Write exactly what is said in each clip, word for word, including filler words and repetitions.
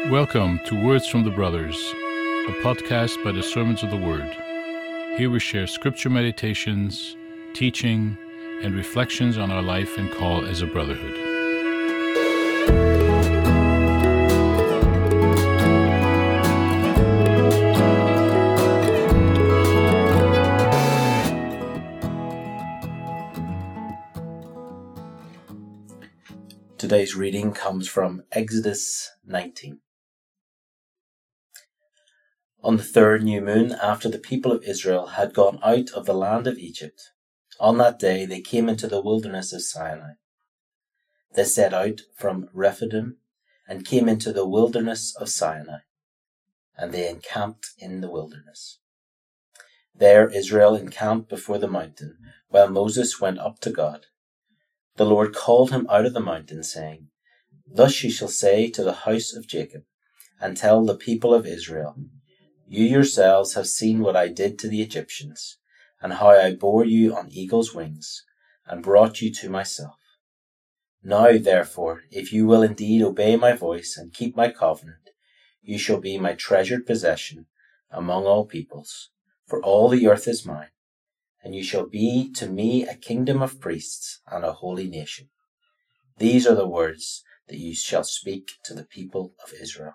Welcome to Words from the Brothers, a podcast by the Servants of the Word. Here we share scripture meditations, teaching, and reflections on our life and call as a brotherhood. Today's reading comes from Exodus nineteen. On the third new moon after the people of Israel had gone out of the land of Egypt, on that day they came into the wilderness of Sinai. They set out from Rephidim and came into the wilderness of Sinai, and they encamped in the wilderness. There Israel encamped before the mountain, while Moses went up to God. The Lord called him out of the mountain, saying, Thus you shall say to the house of Jacob, and tell the people of Israel, You yourselves have seen what I did to the Egyptians, and how I bore you on eagle's wings, and brought you to myself. Now, therefore, if you will indeed obey my voice and keep my covenant, you shall be my treasured possession among all peoples, for all the earth is mine. And you shall be to me a kingdom of priests and a holy nation. These are the words that you shall speak to the people of Israel.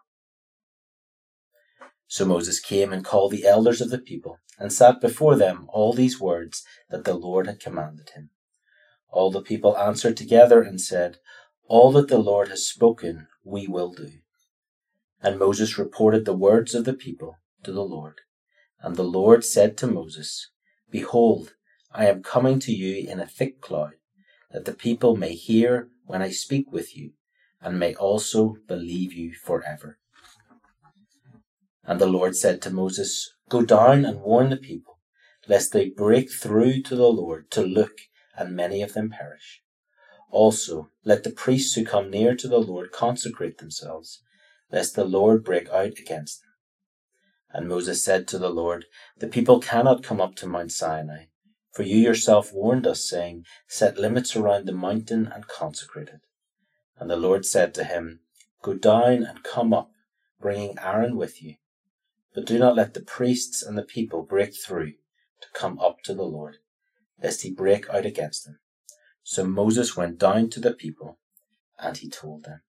So Moses came and called the elders of the people, and sat before them all these words that the Lord had commanded him. All the people answered together and said, All that the Lord has spoken we will do. And Moses reported the words of the people to the Lord. And the Lord said to Moses, Behold, I am coming to you in a thick cloud, that the people may hear when I speak with you, and may also believe you forever. And the Lord said to Moses, Go down and warn the people, lest they break through to the Lord to look, and many of them perish. Also, let the priests who come near to the Lord consecrate themselves, lest the Lord break out against them. And Moses said to the Lord, The people cannot come up to Mount Sinai, for you yourself warned us, saying, Set limits around the mountain and consecrate it. And the Lord said to him, Go down and come up, bringing Aaron with you. But do not let the priests and the people break through to come up to the Lord, lest he break out against them. So Moses went down to the people, and he told them.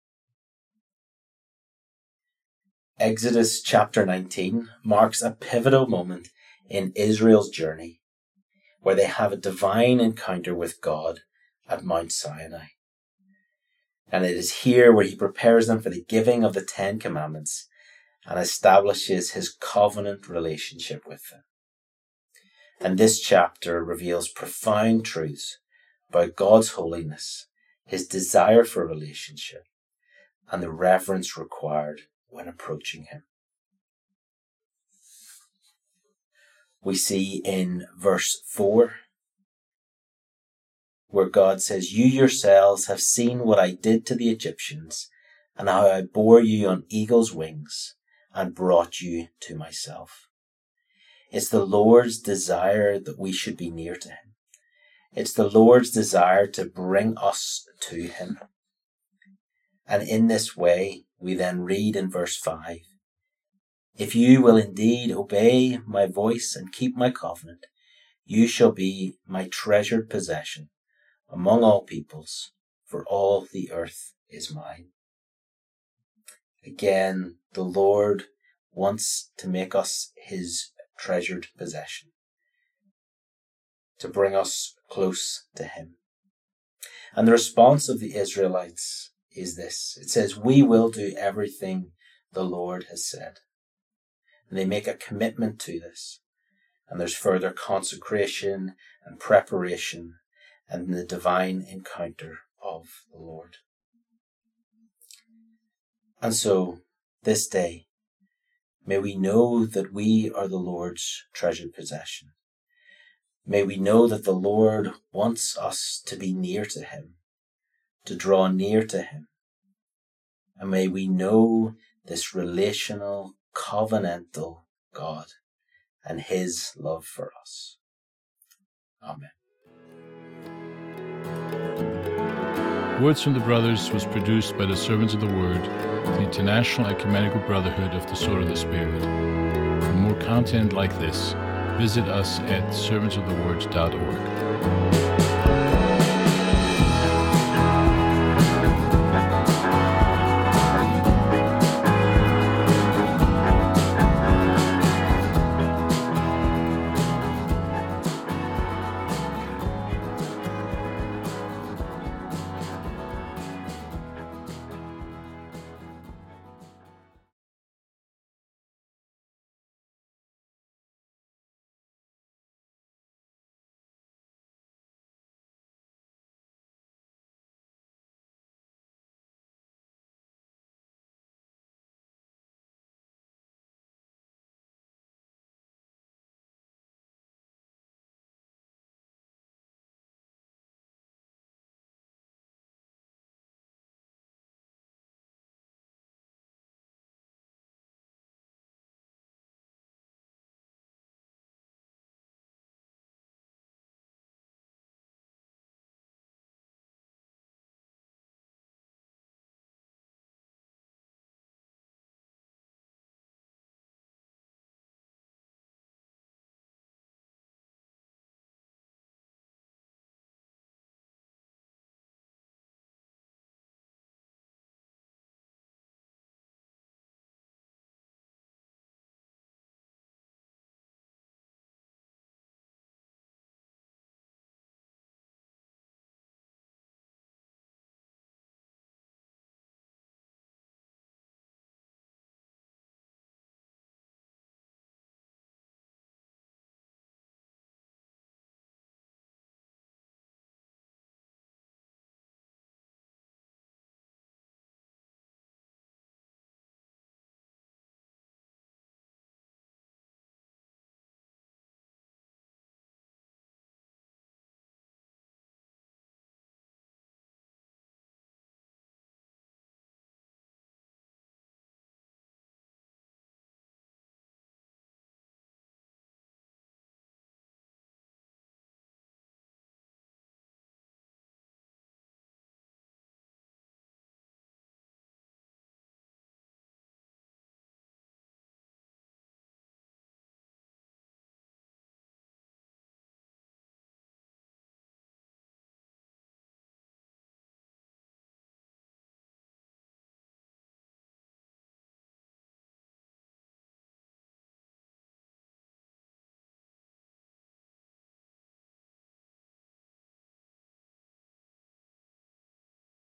Exodus chapter nineteen marks a pivotal moment in Israel's journey, where they have a divine encounter with God at Mount Sinai. And it is here where he prepares them for the giving of the Ten Commandments and establishes his covenant relationship with them. And this chapter reveals profound truths about God's holiness, his desire for relationship, and the reverence required when approaching him. We see in verse four, where God says, You yourselves have seen what I did to the Egyptians, and how I bore you on eagle's wings, and brought you to myself. It's the Lord's desire that we should be near to him. It's the Lord's desire to bring us to him. And in this way, we then read in verse five, If you will indeed obey my voice and keep my covenant, you shall be my treasured possession among all peoples, for all the earth is mine. Again, the Lord wants to make us his treasured possession, to bring us close to him. And the response of the Israelites is this. It says, We will do everything the Lord has said. And they make a commitment to this. And there's further consecration and preparation and the divine encounter of the Lord. And so, this day, may we know that we are the Lord's treasured possession. May we know that the Lord wants us to be near to him, to draw near to him. And may we know this relational, covenantal God and his love for us. Amen. Words from the Brothers was produced by the Servants of the Word, the International Ecumenical Brotherhood of the Sword of the Spirit. For more content like this, visit us at servants of the word dot org.